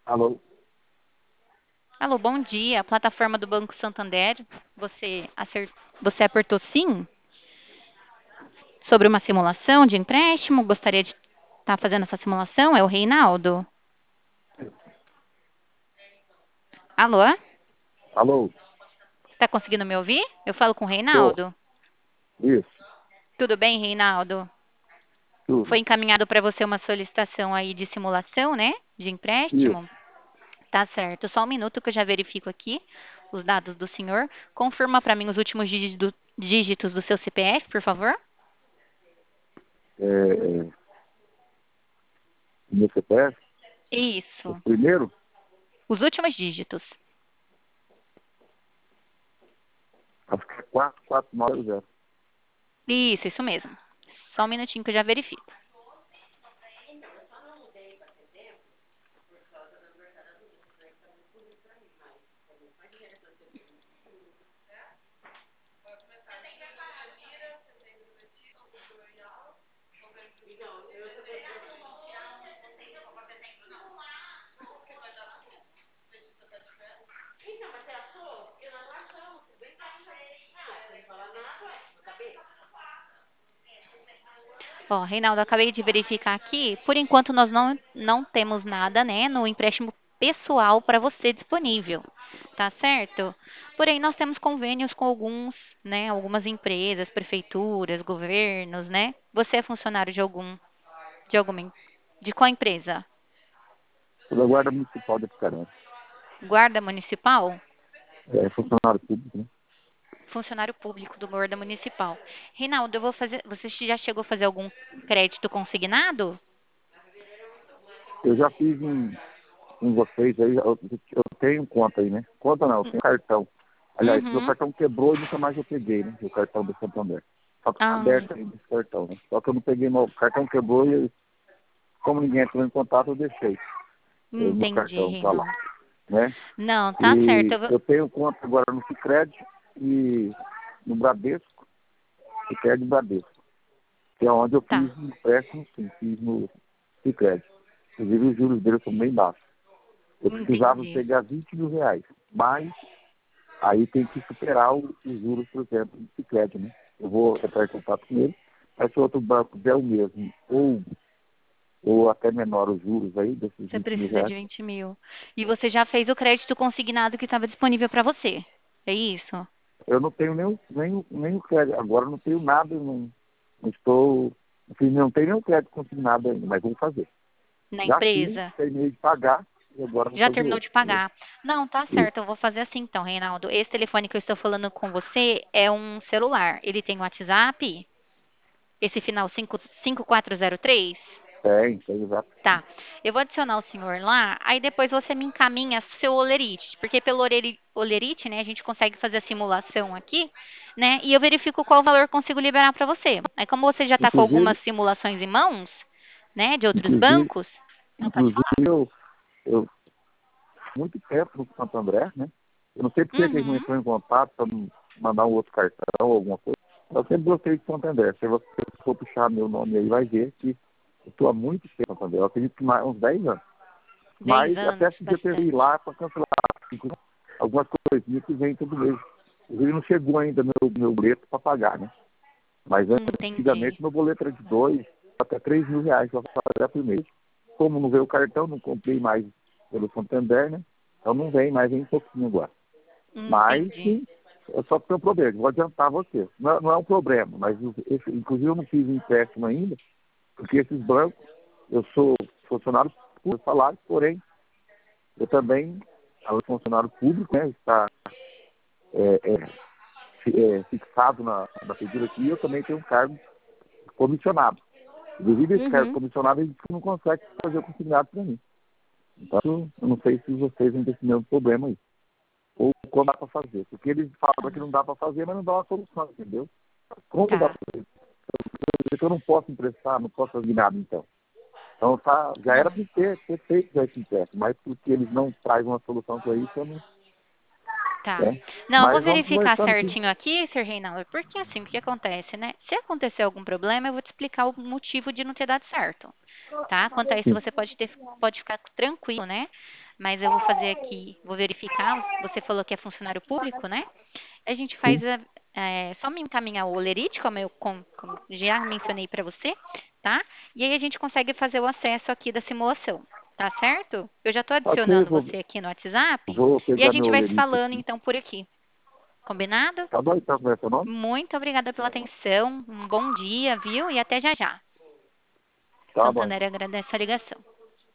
Alô? Alô, bom dia. Plataforma do Banco Santander. Você apertou sim sobre uma simulação de empréstimo? Gostaria de estar fazendo essa simulação? É o Reinaldo. Alô? Alô? Está conseguindo me ouvir? Eu falo com o Tô. Reinaldo. Isso, Tudo bem, Reinaldo? tudo. Foi encaminhado para você uma solicitação aí de simulação, né? De Isso. empréstimo? Tá certo. Só um minuto que eu já verifico aqui os dados do senhor. Confirma para mim os últimos dígitos do seu CPF, por favor. É, meu CPF, o Isso. primeiro, Os últimos dígitos. acho que é 4490. Isso mesmo. Só um minutinho que eu já verifico. Ó, Reinaldo, acabei de verificar aqui. Por enquanto, nós não temos nada, né, no empréstimo pessoal para você disponível. Tá certo? Porém, nós temos convênios com algumas empresas, prefeituras, governos, né? Você é funcionário de alguma, de qual empresa? Sou da Guarda Municipal de Apucarana. Guarda Municipal? É funcionário público, né? Funcionário público do Guarda Municipal. Reinaldo, você já chegou a fazer algum crédito consignado? Eu já fiz em vocês aí, eu tenho conta aí, né? Conta não, eu tenho cartão. Aliás, meu Uhum. cartão quebrou e nunca mais eu peguei, né? O cartão do Santander. Só que tá Ah, aberto ainda esse cartão, né? Só que eu não peguei, meu cartão quebrou e como ninguém entrou em contato, eu deixei meu entendi, cartão pra lá, Reinaldo. né? Não, tá certo. E eu tenho conta agora no Sicredi e no Bradesco, Sicredi e Bradesco, que é onde eu Tá, fiz um empréstimo, sim, fiz no Sicredi. Inclusive os juros dele são bem baixos. Eu precisava entendi. pegar 20 mil reais, mas aí tem que superar os juros, por exemplo, do Sicredi, né? Eu vou entrar em contato com ele, mas se o outro banco der o mesmo, ou até menor os juros aí, desses Você 20 mil precisa de reais, 20 mil. E você já fez o crédito consignado que estava disponível para você. É isso? eu não tenho nem o crédito. Agora eu não tenho nada, não estou. Enfim, não tenho nenhum crédito consignado ainda, mas vou fazer. Na Já fiz, empresa? terminei de pagar e agora vou Já fazer terminou outro. de Entendeu? pagar. Não, tá Isso. certo. Eu vou fazer assim então, Reinaldo. Esse telefone que eu estou falando com você é um celular. Ele tem WhatsApp? Esse final 5403? Tem, exato. Tá. Eu vou adicionar o senhor lá, aí depois você me encaminha seu olerite, porque pelo olerite, né, a gente consegue fazer a simulação aqui, né, e eu verifico qual valor consigo liberar para você. Aí como você já está com Inclusive, algumas simulações em mãos, né, de outros inclusive, bancos, não pode inclusive falar. eu muito tempo no Santo André, né? Eu não sei porque que eles não Uhum. entrou em contato para mandar um outro cartão ou alguma coisa. Eu sempre gostei de Santo André. Se você for puxar meu nome aí, vai ver que eu estou há muito tempo no Santo André. Eu acredito que mais uns 10 anos. 10 Mas anos, até podia ter ido bastante. lá para cancelar algumas coisinhas que vem todo mês. Ele não chegou ainda meu boleto para pagar, né? Mas Entendi. antigamente meu boleto era de 2 até 3 mil reais para pagar por mês. Como não veio o cartão, não comprei mais pelo Santander, né? Então não vem mais, vem um pouquinho agora. Mas Entendi. sim, é só que tem um problema, vou adiantar você. Não é um problema, mas inclusive eu não fiz empréstimo ainda, porque esses bancos, eu sou funcionário por salário, porém eu também, além de funcionário público, né, está é, é, fixado na figura aqui, eu também tenho um cargo comissionado. Devido a esse cargo Uhum. comissionado, eles não conseguem fazer o consignado para mim. Então, eu não sei se vocês ainda têm esse mesmo problema aí. Ou como dá para fazer. Porque eles falam que não dá para fazer, mas não dá uma solução, entendeu? Como dá Tá. para fazer? Porque eu não posso emprestar, não posso fazer nada, então. Então, já era Não. para ter feito já esse empréstimo, mas porque eles não trazem uma solução para isso, eu não. Tá. Né? Não, eu vou Mas vamos verificar conversando aqui. certinho aqui, Sr. Reinaldo, porque assim, o que acontece, né? Se acontecer algum problema, eu vou te explicar o motivo de não ter dado certo, tá? Quanto a isso, Sim. você pode ficar tranquilo, né? mas eu vou fazer aqui, vou verificar. Você falou que é funcionário público, né? A gente faz Sim. só me encaminhar o Olerite, como já mencionei para você, tá? E aí a gente consegue fazer o acesso aqui da simulação, tá certo? Eu já estou Ok, adicionando você aqui no WhatsApp vou e a pegar meu gente vai se olerite falando aqui. então por aqui. Combinado? Tá bom, então, como é seu nome? Muito obrigada pela atenção, um bom dia, viu? E até já já. Tá bom. Santander agradece a ligação.